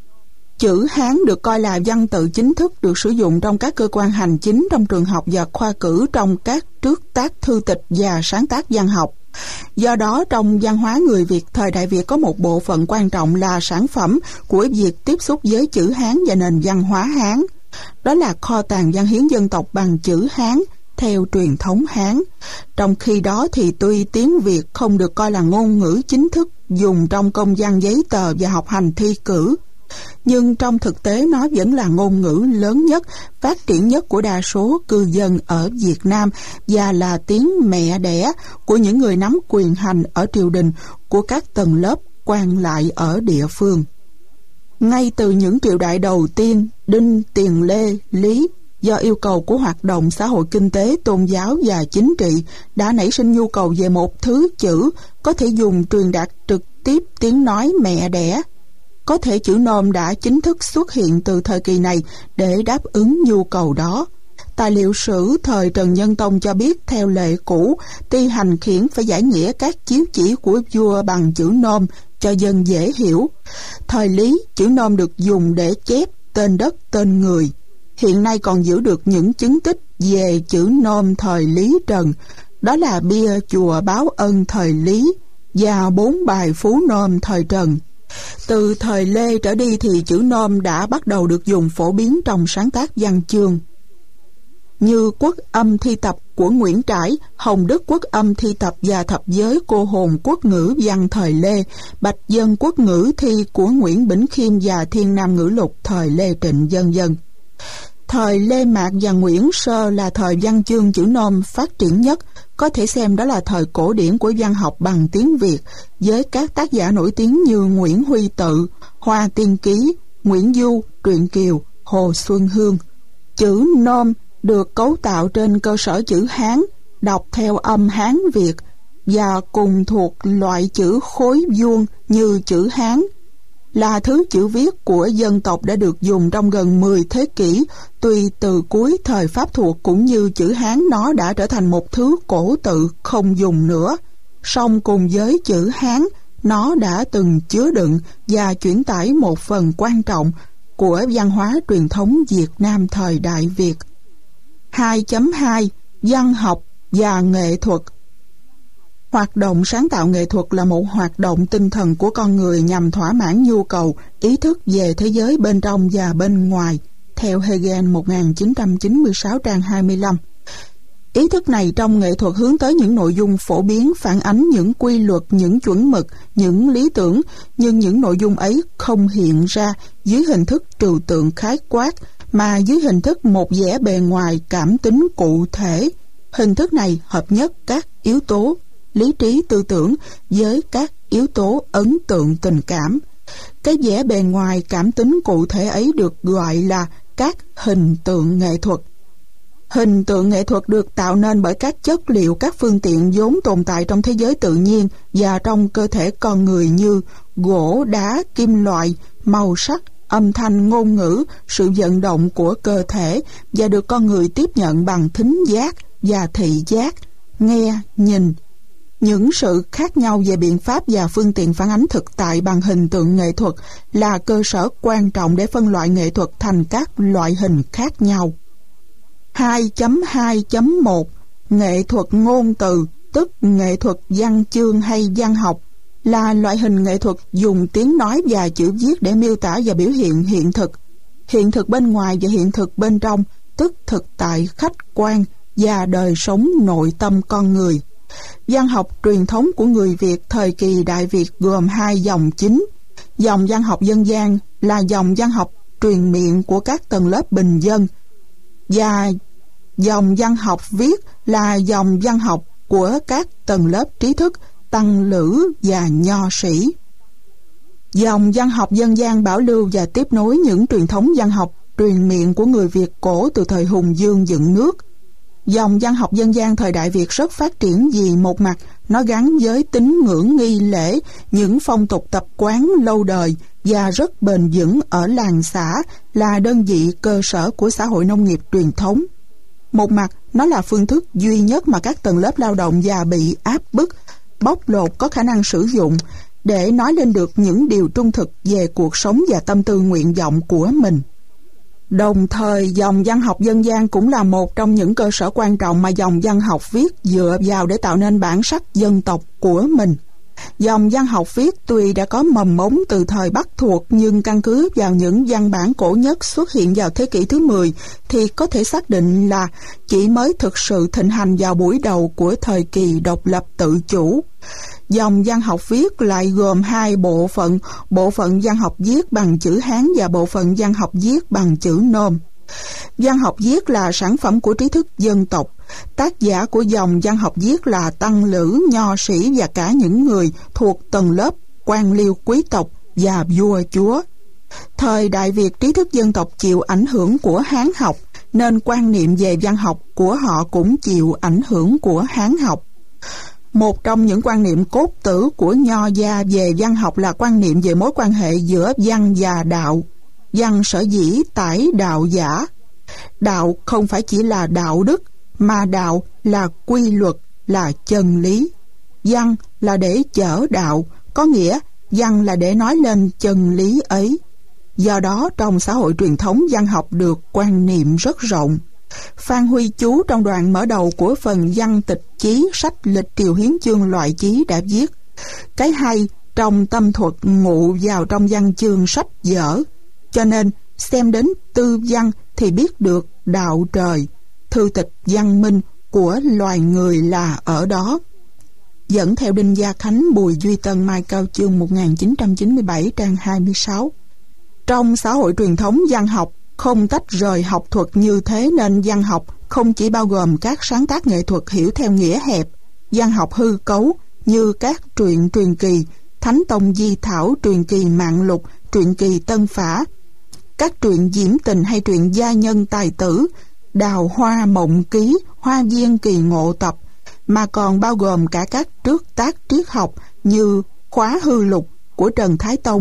Chữ Hán được coi là văn tự chính thức, được sử dụng trong các cơ quan hành chính, trong trường học và khoa cử, trong các trước tác thư tịch và sáng tác văn học. Do đó, trong văn hóa người Việt thời Đại Việt có một bộ phận quan trọng là sản phẩm của việc tiếp xúc với chữ Hán và nền văn hóa Hán. Đó là kho tàng văn hiến dân tộc bằng chữ Hán theo truyền thống Hán. Trong khi đó thì tuy tiếng Việt không được coi là ngôn ngữ chính thức dùng trong công văn giấy tờ và học hành thi cử, nhưng trong thực tế nó vẫn là ngôn ngữ lớn nhất, phát triển nhất của đa số cư dân ở Việt Nam và là tiếng mẹ đẻ của những người nắm quyền hành ở triều đình, của các tầng lớp quan lại ở địa phương. Ngay từ những triều đại đầu tiên, Đinh, Tiền, Lê, Lý, do yêu cầu của hoạt động xã hội kinh tế, tôn giáo và chính trị đã nảy sinh nhu cầu về một thứ chữ có thể dùng truyền đạt trực tiếp tiếng nói mẹ đẻ. Có thể chữ Nôm đã chính thức xuất hiện từ thời kỳ này để đáp ứng nhu cầu đó. Tài liệu sử thời Trần Nhân Tông cho biết theo lệ cũ, ty hành khiển phải giải nghĩa các chiếu chỉ của vua bằng chữ Nôm cho dân dễ hiểu. Thời Lý, chữ Nôm được dùng để chép tên đất, tên người. Hiện nay còn giữ được những chứng tích về chữ Nôm thời Lý Trần, đó là bia chùa Báo Ân thời Lý và 4 bài phú Nôm thời Trần. Từ thời Lê trở đi thì chữ Nôm đã bắt đầu được dùng phổ biến trong sáng tác văn chương. Như Quốc âm thi tập của Nguyễn Trãi, Hồng Đức Quốc âm thi tập và thập giới cô hồn quốc ngữ văn thời Lê, Bạch Dân quốc ngữ thi của Nguyễn Bỉnh Khiêm và Thiên Nam ngữ lục thời Lê Trịnh, vân vân. Thời Lê Mạc và Nguyễn Sơ là thời văn chương chữ Nôm phát triển nhất, có thể xem đó là thời cổ điển của văn học bằng tiếng Việt, với các tác giả nổi tiếng như Nguyễn Huy Tự, Hoa Tiên Ký, Nguyễn Du, Truyện Kiều, Hồ Xuân Hương. Chữ Nôm được cấu tạo trên cơ sở chữ Hán, đọc theo âm Hán Việt và cùng thuộc loại chữ khối vuông như chữ Hán. là thứ chữ viết của dân tộc đã được dùng trong gần 10 thế kỷ, tuy từ cuối thời Pháp thuộc cũng như chữ Hán nó đã trở thành một thứ cổ tự không dùng nữa. Song cùng với chữ Hán, nó đã từng chứa đựng và chuyển tải một phần quan trọng của văn hóa truyền thống Việt Nam thời Đại Việt. 2.2 Văn học và nghệ thuật. Hoạt động sáng tạo nghệ thuật là một hoạt động tinh thần của con người nhằm thỏa mãn nhu cầu, ý thức về thế giới bên trong và bên ngoài, theo Hegel 1996 trang 25. Ý thức này trong nghệ thuật hướng tới những nội dung phổ biến, phản ánh những quy luật, những chuẩn mực, những lý tưởng, nhưng những nội dung ấy không hiện ra dưới hình thức trừu tượng khái quát, mà dưới hình thức một vẻ bề ngoài cảm tính cụ thể. Hình thức này hợp nhất các yếu tố lý trí tư tưởng với các yếu tố ấn tượng tình cảm. Cái vẻ bề ngoài cảm tính cụ thể ấy được gọi là các hình tượng nghệ thuật. Hình tượng nghệ thuật được tạo nên bởi các chất liệu, các phương tiện vốn tồn tại trong thế giới tự nhiên và trong cơ thể con người như gỗ, đá, kim loại, màu sắc, âm thanh, ngôn ngữ, sự vận động của cơ thể, và được con người tiếp nhận bằng thính giác và thị giác, nghe, nhìn. Những sự khác nhau về biện pháp và phương tiện phản ánh thực tại bằng hình tượng nghệ thuật là cơ sở quan trọng để phân loại nghệ thuật thành các loại hình khác nhau. 2.2.1 Nghệ thuật ngôn từ, tức nghệ thuật văn chương hay văn học, là loại hình nghệ thuật dùng tiếng nói và chữ viết để miêu tả và biểu hiện hiện thực bên ngoài và hiện thực bên trong, tức thực tại khách quan và đời sống nội tâm con người. Văn học truyền thống của người Việt thời kỳ Đại Việt gồm hai dòng chính. Dòng văn học dân gian là dòng văn học truyền miệng của các tầng lớp bình dân, và dòng văn học viết là dòng văn học của các tầng lớp trí thức, tăng lữ và nho sĩ. Dòng văn học dân gian bảo lưu và tiếp nối những truyền thống văn học truyền miệng của người Việt cổ từ thời Hùng Vương dựng nước. Dòng văn học dân gian thời Đại Việt rất phát triển vì một mặt nó gắn với tín ngưỡng nghi lễ, những phong tục tập quán lâu đời và rất bền vững ở làng xã, là đơn vị cơ sở của xã hội nông nghiệp truyền thống. Một mặt nó là phương thức duy nhất mà các tầng lớp lao động và bị áp bức, bóc lột có khả năng sử dụng để nói lên được những điều trung thực về cuộc sống và tâm tư nguyện vọng của mình. Đồng thời, dòng văn học dân gian cũng là một trong những cơ sở quan trọng mà dòng văn học viết dựa vào để tạo nên bản sắc dân tộc của mình. Dòng văn học viết tuy đã có mầm mống từ thời Bắc thuộc, nhưng căn cứ vào những văn bản cổ nhất xuất hiện vào thế kỷ thứ 10 thì có thể xác định là chỉ mới thực sự thịnh hành vào buổi đầu của thời kỳ độc lập tự chủ. Dòng văn học viết lại gồm hai bộ phận văn học viết bằng chữ Hán và bộ phận văn học viết bằng chữ Nôm. Văn học viết là sản phẩm của trí thức dân tộc. Tác giả của dòng văn học viết là tăng lữ, nho sĩ và cả những người thuộc tầng lớp quan liêu quý tộc và vua chúa. Thời Đại Việt, trí thức dân tộc chịu ảnh hưởng của Hán học, nên quan niệm về văn học của họ cũng chịu ảnh hưởng của Hán học. Một trong những quan niệm cốt tử của nho gia về văn học là quan niệm về mối quan hệ giữa văn và đạo. Văn sở dĩ tải đạo giả. Đạo không phải chỉ là đạo đức, mà đạo là quy luật, là chân lý. Văn là để chở đạo, có nghĩa văn là để nói lên chân lý ấy. Do đó, trong xã hội truyền thống, văn học được quan niệm rất rộng. Phan Huy Chú trong đoạn mở đầu của phần văn tịch chí sách Lịch Triều Hiến Chương loại chí đã viết: cái hay trong tâm thuật ngụ vào trong văn chương sách vở, cho nên xem đến tư văn thì biết được đạo trời, thư tịch văn minh của loài người là ở đó. Dẫn theo Đinh Gia Khánh, Bùi Duy Tân, Mai Cao Chương 1997 trang 26. Trong xã hội truyền thống, văn học không tách rời học thuật như thế, nên văn học không chỉ bao gồm các sáng tác nghệ thuật hiểu theo nghĩa hẹp, văn học hư cấu như các truyện truyền kỳ, Thánh Tông Di Thảo, truyền kỳ Mạng Lục, truyện kỳ Tân Phả, các truyện diễm tình hay truyện gia nhân tài tử, Đào Hoa Mộng Ký, Hoa Viên Kỳ Ngộ Tập, mà còn bao gồm cả các trước tác triết học như Khóa Hư Lục của Trần Thái Tông,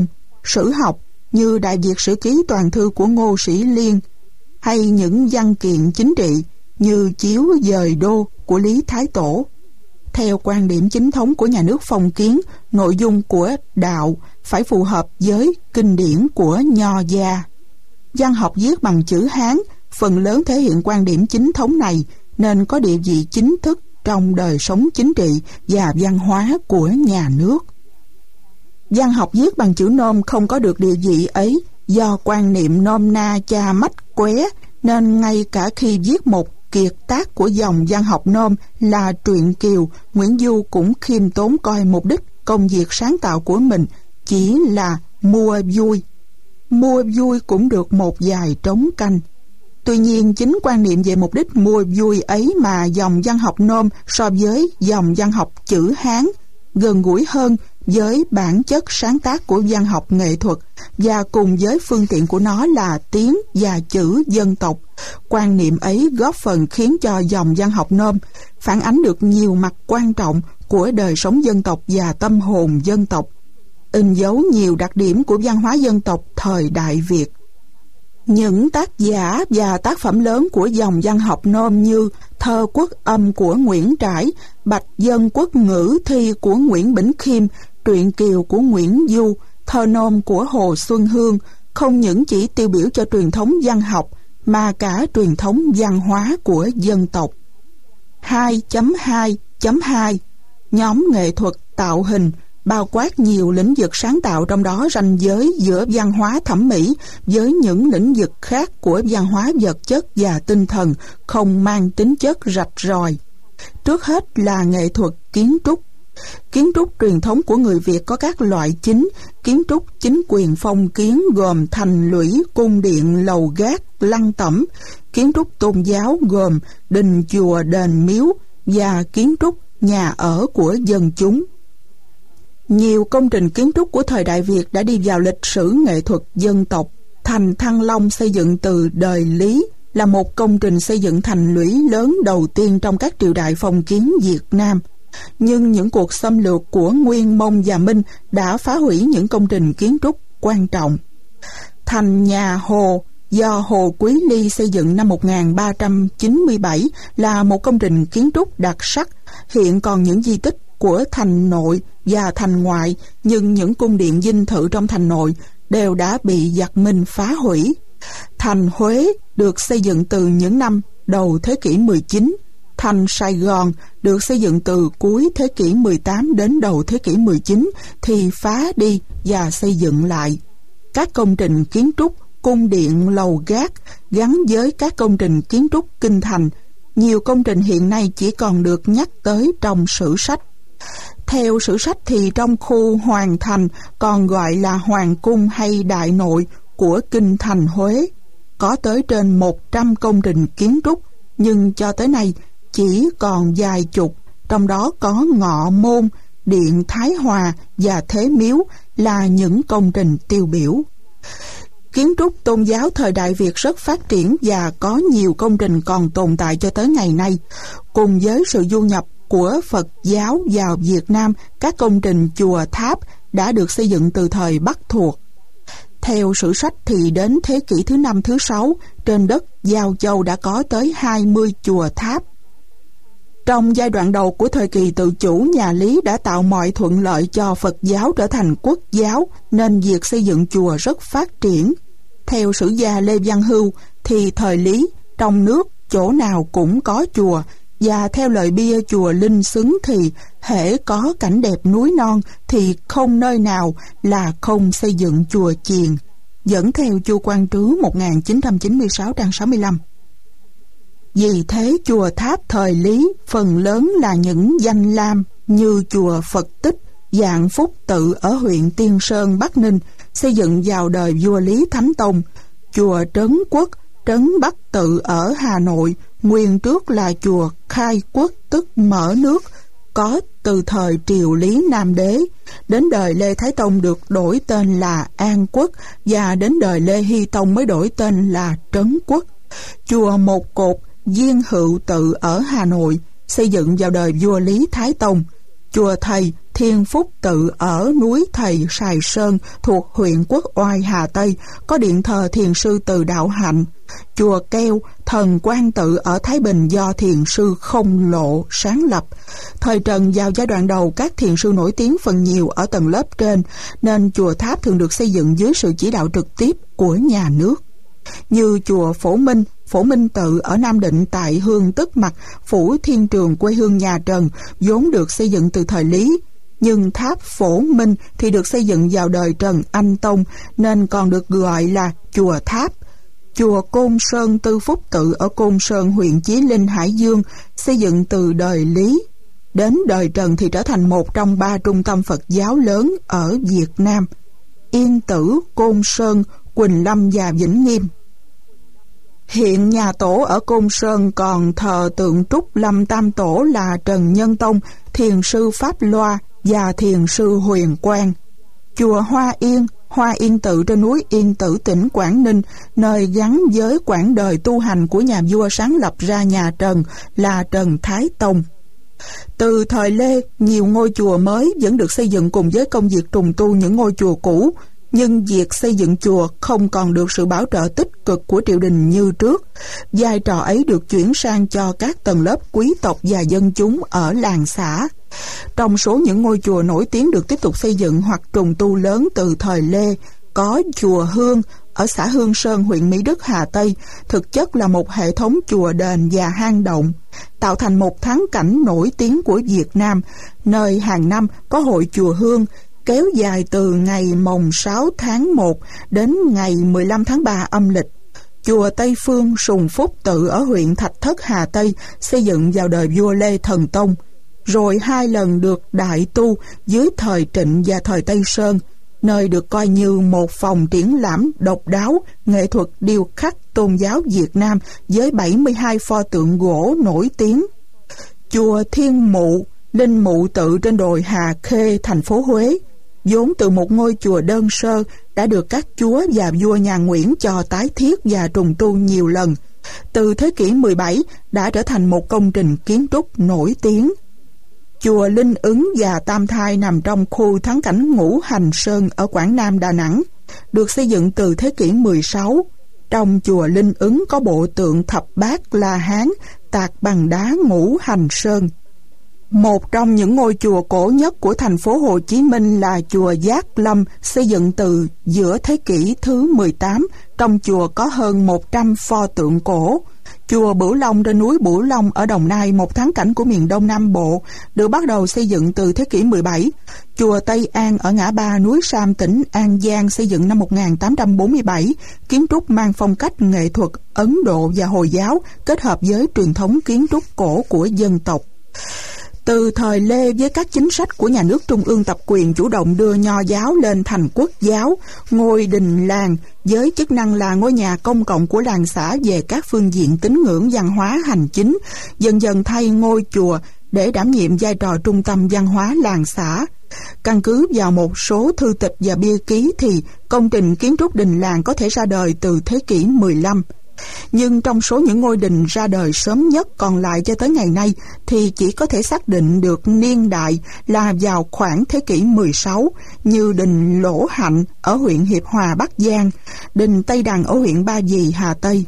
sử học như Đại Việt Sử Ký Toàn Thư của Ngô Sĩ Liên, hay những văn kiện chính trị như Chiếu Dời Đô của Lý Thái Tổ. Theo quan điểm chính thống của nhà nước phong kiến, nội dung của đạo phải phù hợp với kinh điển của Nho gia. Văn học viết bằng chữ Hán phần lớn thể hiện quan điểm chính thống này, nên có địa vị chính thức trong đời sống chính trị và văn hóa của nhà nước. Văn học viết bằng chữ Nôm không có được địa vị ấy do quan niệm nôm na cha mách qué, nên ngay cả khi viết một kiệt tác của dòng văn học Nôm là truyện Kiều, Nguyễn Du cũng khiêm tốn coi mục đích công việc sáng tạo của mình chỉ là mua vui. Mua vui cũng được một vài trống canh. Tuy nhiên, chính quan niệm về mục đích mua vui ấy mà dòng văn học Nôm so với dòng văn học chữ Hán gần gũi hơn với bản chất sáng tác của văn học nghệ thuật, và cùng với phương tiện của nó là tiếng và chữ dân tộc. Quan niệm ấy góp phần khiến cho dòng văn học Nôm phản ánh được nhiều mặt quan trọng của đời sống dân tộc và tâm hồn dân tộc, in dấu nhiều đặc điểm của văn hóa dân tộc thời Đại Việt. Những tác giả và tác phẩm lớn của dòng văn học Nôm như Thơ Quốc Âm của Nguyễn Trãi, Bạch Dân Quốc Ngữ Thi của Nguyễn Bỉnh Khiêm, Truyện Kiều của Nguyễn Du, Thơ Nôm của Hồ Xuân Hương không những chỉ tiêu biểu cho truyền thống văn học mà cả truyền thống văn hóa của dân tộc. 2.2.2 Nhóm nghệ thuật tạo hình bao quát nhiều lĩnh vực sáng tạo, trong đó ranh giới giữa văn hóa thẩm mỹ với những lĩnh vực khác của văn hóa vật chất và tinh thần không mang tính chất rạch ròi. Trước hết là nghệ thuật kiến trúc. Kiến trúc truyền thống của người Việt có các loại chính. Kiến trúc chính quyền phong kiến gồm thành lũy, cung điện, lầu gác, lăng tẩm. Kiến trúc tôn giáo gồm đình chùa, đền miếu, và kiến trúc nhà ở của dân chúng. Nhiều công trình kiến trúc của thời Đại Việt đã đi vào lịch sử nghệ thuật dân tộc. Thành Thăng Long xây dựng từ đời Lý là một công trình xây dựng thành lũy lớn đầu tiên trong các triều đại phong kiến Việt Nam. Nhưng những cuộc xâm lược của Nguyên, Mông và Minh đã phá hủy những công trình kiến trúc quan trọng. Thành Nhà Hồ do Hồ Quý Ly xây dựng năm 1397 là một công trình kiến trúc đặc sắc. Hiện còn những di tích của thành nội và thành ngoại, nhưng những cung điện dinh thự trong thành nội đều đã bị giặc Minh phá hủy. Thành Huế được xây dựng từ những năm đầu thế kỷ 19. Thành Sài Gòn được xây dựng từ cuối thế kỷ 18 đến đầu thế kỷ 19 thì phá đi và xây dựng lại. Các công trình kiến trúc, cung điện, lầu gác gắn với các công trình kiến trúc kinh thành. Nhiều công trình hiện nay chỉ còn được nhắc tới trong sử sách. Theo sử sách thì trong khu Hoàng Thành, còn gọi là Hoàng Cung hay Đại Nội của kinh thành Huế, có tới trên 100 công trình kiến trúc, nhưng cho tới nay chỉ còn vài chục, trong đó có Ngọ Môn, Điện Thái Hòa và Thế Miếu là những công trình tiêu biểu. Kiến trúc tôn giáo thời Đại Việt rất phát triển và có nhiều công trình còn tồn tại cho tới ngày nay. Cùng với sự du nhập của Phật giáo vào Việt Nam, các công trình chùa tháp đã được xây dựng từ thời Bắc thuộc. Theo sử sách thì đến thế kỷ thứ 5, thứ 6, trên đất Giao Châu đã có tới 20 chùa tháp. Trong giai đoạn đầu của thời kỳ tự chủ, nhà Lý đã tạo mọi thuận lợi cho Phật giáo trở thành quốc giáo, nên việc xây dựng chùa rất phát triển. Theo sử gia Lê Văn Hưu thì thời Lý, trong nước chỗ nào cũng có chùa, và theo lời bia chùa Linh Xứng thì hễ có cảnh đẹp núi non thì không nơi nào là không xây dựng chùa chiền. Dẫn theo Chu Quang Trứ 1996 trang 65. Vì thế chùa tháp thời Lý phần lớn là những danh lam như chùa Phật Tích, Vạn Phúc Tự ở huyện Tiên Sơn, Bắc Ninh, xây dựng vào đời vua Lý Thánh Tông, chùa Trấn Quốc, Trấn Bắc Tự ở Hà Nội, nguyên trước là chùa Khai Quốc tức mở nước, có từ thời triều Lý Nam Đế, đến đời Lê Thái Tông được đổi tên là An Quốc, và đến đời Lê Hy Tông mới đổi tên là Trấn Quốc. Chùa Một Cột, Diên Hữu Tự ở Hà Nội, xây dựng vào đời vua Lý Thái Tông. Chùa Thầy Thiên Phúc Tự ở núi Thầy Sài Sơn thuộc huyện Quốc Oai, Hà Tây, có điện thờ thiền sư Từ Đạo Hạnh. Chùa Keo, Thần Quang Tự ở Thái Bình do thiền sư Không Lộ sáng lập. Thời Trần vào giai đoạn đầu, các thiền sư nổi tiếng phần nhiều ở tầng lớp trên, nên chùa tháp thường được xây dựng dưới sự chỉ đạo trực tiếp của nhà nước. Như chùa Phổ Minh Tự ở Nam Định tại Hương Tức Mặc, Phủ Thiên Trường quê hương nhà Trần, vốn được xây dựng từ thời Lý. Nhưng tháp Phổ Minh thì được xây dựng vào đời Trần Anh Tông, nên còn được gọi là chùa tháp. Chùa Côn Sơn Tư Phúc Tự ở Côn Sơn, huyện Chí Linh, Hải Dương, xây dựng từ đời Lý. Đến đời Trần thì trở thành một trong 3 trung tâm Phật giáo lớn ở Việt Nam: Yên Tử, Côn Sơn, Quỳnh Lâm và Vĩnh Nghiêm. Hiện nhà tổ ở Côn Sơn còn thờ tượng Trúc Lâm Tam Tổ là Trần Nhân Tông, thiền sư Pháp Loa và thiền sư Huyền Quang. Chùa Hoa Yên Tự trên núi Yên Tử, tỉnh Quảng Ninh, nơi gắn với quãng đời tu hành của nhà vua sáng lập ra nhà Trần là Trần Thái Tông. Từ thời Lê, nhiều ngôi chùa mới vẫn được xây dựng cùng với công việc trùng tu những ngôi chùa cũ, nhưng việc xây dựng chùa không còn được sự bảo trợ tích cực của triều đình như trước. Vai trò ấy được chuyển sang cho các tầng lớp quý tộc và dân chúng ở làng xã. Trong số những ngôi chùa nổi tiếng được tiếp tục xây dựng hoặc trùng tu lớn từ thời Lê, có chùa Hương ở xã Hương Sơn, huyện Mỹ Đức, Hà Tây, thực chất là một hệ thống chùa đền và hang động, tạo thành một thắng cảnh nổi tiếng của Việt Nam, nơi hàng năm có hội chùa Hương, kéo dài từ ngày mồng 6 tháng 1 đến ngày 15 tháng 3 âm lịch. Chùa Tây Phương Sùng Phúc Tự ở huyện Thạch Thất, Hà Tây, xây dựng vào đời vua Lê Thần Tông, rồi 2 lần được đại tu dưới thời Trịnh và thời Tây Sơn, nơi được coi như một phòng triển lãm độc đáo nghệ thuật điêu khắc tôn giáo Việt Nam với 72 pho tượng gỗ nổi tiếng. Chùa Thiên Mụ, Linh Mụ Tự trên đồi Hà Khê, thành phố Huế, vốn từ một ngôi chùa đơn sơ, đã được các chúa và vua nhà Nguyễn cho tái thiết và trùng tu nhiều lần. Từ thế kỷ 17 đã trở thành một công trình kiến trúc nổi tiếng. Chùa Linh Ứng và Tam Thai nằm trong khu thắng cảnh Ngũ Hành Sơn ở Quảng Nam, Đà Nẵng, được xây dựng từ thế kỷ 16. Trong chùa Linh Ứng có bộ tượng Thập Bát La Hán tạc bằng đá Ngũ Hành Sơn. Một trong những ngôi chùa cổ nhất của thành phố Hồ Chí Minh là chùa Giác Lâm, xây dựng từ giữa thế kỷ thứ 18. Trong chùa có hơn 100 pho tượng cổ. Chùa Bửu Long trên núi Bửu Long ở Đồng Nai, một thắng cảnh của miền Đông Nam Bộ, được bắt đầu xây dựng từ thế kỷ 17. Chùa Tây An ở ngã ba núi Sam, tỉnh An Giang, xây dựng năm 1847, kiến trúc mang phong cách nghệ thuật Ấn Độ và Hồi giáo, kết hợp với truyền thống kiến trúc cổ của dân tộc. Từ thời Lê, với các chính sách của nhà nước trung ương tập quyền chủ động đưa Nho giáo lên thành quốc giáo, ngôi đình làng với chức năng là ngôi nhà công cộng của làng xã về các phương diện tín ngưỡng, văn hóa, hành chính, dần dần thay ngôi chùa để đảm nhiệm vai trò trung tâm văn hóa làng xã. Căn cứ vào một số thư tịch và bia ký thì công trình kiến trúc đình làng có thể ra đời từ thế kỷ 15. Nhưng trong số những ngôi đình ra đời sớm nhất còn lại cho tới ngày nay thì chỉ có thể xác định được niên đại là vào khoảng thế kỷ 16, như đình Lỗ Hạnh ở huyện Hiệp Hòa, Bắc Giang, đình Tây Đằng ở huyện Ba Vì, Hà Tây.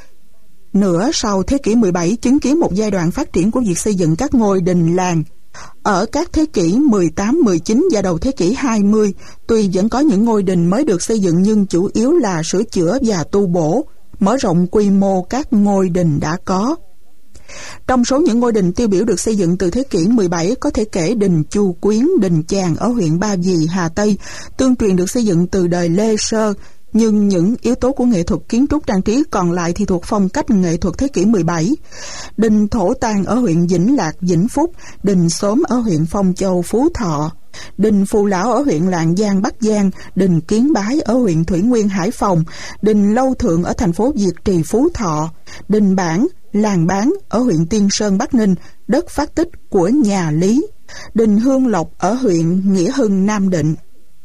Nửa sau thế kỷ 17 chứng kiến một giai đoạn phát triển của việc xây dựng các ngôi đình làng. Ở các thế kỷ 18, 19 và đầu thế kỷ 20, tuy vẫn có những ngôi đình mới được xây dựng nhưng chủ yếu là sửa chữa và tu bổ, mở rộng quy mô các ngôi đình đã có. Trong số những ngôi đình tiêu biểu được xây dựng từ thế kỷ 17 có thể kể đình Chu Quyến, đình Chàng ở huyện Ba Vì, Hà Tây, tương truyền được xây dựng từ đời Lê Sơ, nhưng những yếu tố của nghệ thuật kiến trúc trang trí còn lại thì thuộc phong cách nghệ thuật thế kỷ 17. Đình Thổ Tàng ở huyện Vĩnh Lạc, Vĩnh Phúc, đình Xóm ở huyện Phong Châu, Phú Thọ, đình Phù Lão ở huyện Lạng Giang, Bắc Giang, đình Kiến Bái ở huyện Thủy Nguyên, Hải Phòng, đình Lâu Thượng ở thành phố Việt Trì, Phú Thọ, đình Bản, làng Bán ở huyện Tiên Sơn, Bắc Ninh, đất phát tích của nhà Lý, đình Hương Lộc ở huyện Nghĩa Hưng, Nam Định.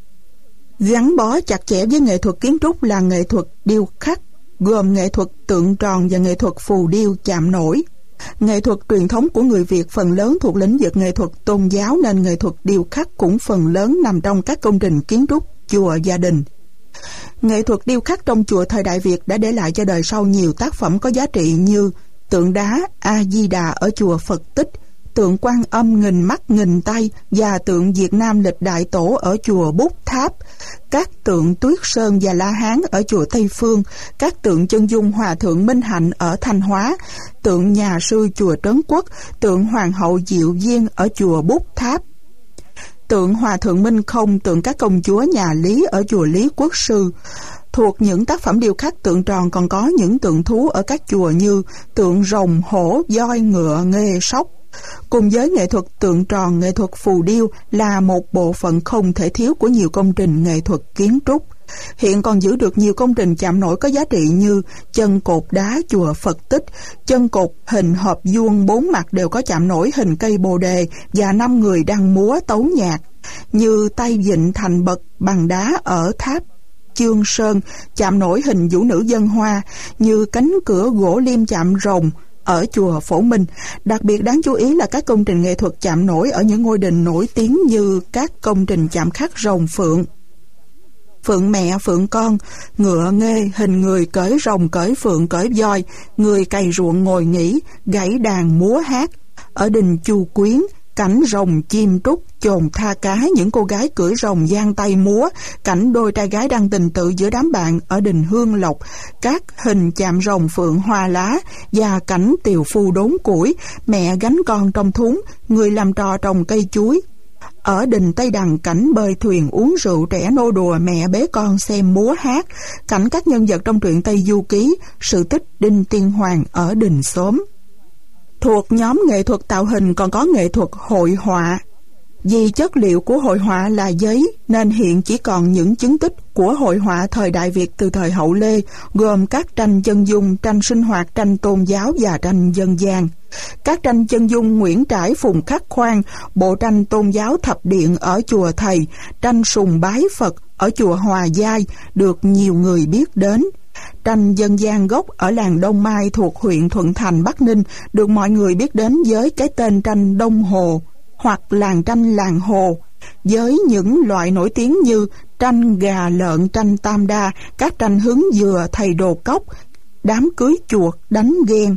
Gắn bó chặt chẽ với nghệ thuật kiến trúc là nghệ thuật điêu khắc, gồm nghệ thuật tượng tròn và nghệ thuật phù điêu chạm nổi. Nghệ thuật truyền thống của người Việt phần lớn thuộc lĩnh vực nghệ thuật tôn giáo, nên nghệ thuật điêu khắc cũng phần lớn nằm trong các công trình kiến trúc chùa gia đình. Nghệ thuật điêu khắc trong chùa thời Đại Việt đã để lại cho đời sau nhiều tác phẩm có giá trị như tượng đá A Di Đà ở chùa Phật Tích, tượng Quan Âm nghìn mắt nghìn tay và tượng Việt Nam Lịch Đại Tổ ở chùa Bút Tháp, các tượng Tuyết Sơn và La Hán ở chùa Tây Phương, các tượng chân dung Hòa Thượng Minh Hạnh ở Thanh Hóa, tượng nhà sư chùa Trấn Quốc, tượng Hoàng hậu Diệu Duyên ở chùa Bút Tháp, tượng Hòa Thượng Minh Không, tượng các công chúa nhà Lý ở chùa Lý Quốc Sư. Thuộc những tác phẩm điêu khắc tượng tròn còn có những tượng thú ở các chùa như tượng rồng, hổ, voi, ngựa, nghê, sóc. Cùng với nghệ thuật tượng tròn, nghệ thuật phù điêu là một bộ phận không thể thiếu của nhiều công trình nghệ thuật kiến trúc. Hiện còn giữ được nhiều công trình chạm nổi có giá trị như chân cột đá chùa Phật Tích, chân cột hình hộp vuông 4 mặt đều có chạm nổi hình cây bồ đề và 5 người đang múa tấu nhạc, như tay vịn thành bậc bằng đá ở tháp Chương Sơn, chạm nổi hình vũ nữ dân hoa, như cánh cửa gỗ liêm chạm rồng ở chùa Phổ Minh. Đặc biệt đáng chú ý là các công trình nghệ thuật chạm nổi ở những ngôi đình nổi tiếng như các công trình chạm khắc rồng phượng, phượng mẹ, phượng con, ngựa nghê, hình người cưỡi rồng, cưỡi phượng, cưỡi voi, người cày ruộng ngồi nghỉ, gảy đàn múa hát. Ở đình Chu Quyến, cảnh rồng chim trúc chồn tha cá, những cô gái cưỡi rồng giang tay múa, cảnh đôi trai gái đang tình tự giữa đám bạn ở đình Hương Lộc, các hình chạm rồng phượng hoa lá và cảnh tiều phu đốn củi, mẹ gánh con trong thúng, người làm trò trồng cây chuối. Ở đình Tây Đằng, cảnh bơi thuyền uống rượu, trẻ nô đùa, mẹ bế con xem múa hát, cảnh các nhân vật trong truyện Tây Du Ký, sự tích Đinh Tiên Hoàng ở đình Xóm. Thuộc nhóm nghệ thuật tạo hình còn có nghệ thuật hội họa. Vì chất liệu của hội họa là giấy nên hiện chỉ còn những chứng tích của hội họa thời Đại Việt từ thời Hậu Lê, gồm các tranh chân dung, tranh sinh hoạt, tranh tôn giáo và tranh dân gian. Các tranh chân dung Nguyễn Trãi, Phùng Khắc Khoan, bộ tranh tôn giáo Thập Điện ở chùa Thầy, tranh sùng bái Phật ở chùa Hòa Giai được nhiều người biết đến. Tranh dân gian gốc ở làng Đông Mai thuộc huyện Thuận Thành, Bắc Ninh được mọi người biết đến với cái tên tranh Đông Hồ hoặc làng tranh làng Hồ, với những loại nổi tiếng như tranh gà lợn, tranh tam đa, các tranh hứng dừa, thầy đồ cốc, đám cưới chuột, đánh ghen.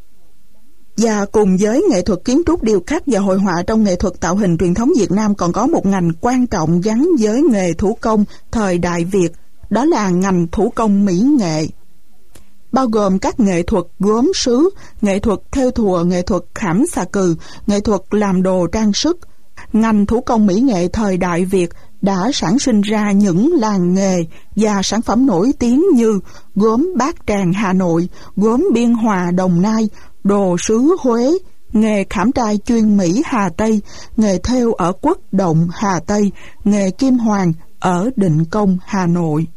Và cùng với nghệ thuật kiến trúc, điêu khắc và hội họa trong nghệ thuật tạo hình truyền thống Việt Nam còn có một ngành quan trọng gắn với nghề thủ công thời Đại Việt, đó là ngành thủ công mỹ nghệ, bao gồm các nghệ thuật gốm sứ, nghệ thuật thêu thùa, nghệ thuật khảm xà cừ, nghệ thuật làm đồ trang sức. Ngành thủ công mỹ nghệ thời Đại Việt đã sản sinh ra những làng nghề và sản phẩm nổi tiếng như gốm Bát Tràng Hà Nội, gốm Biên Hòa Đồng Nai, đồ sứ Huế, nghề khảm trai chuyên Mỹ Hà Tây, nghề thêu ở Quốc Động Hà Tây, nghề kim hoàn ở Định Công Hà Nội.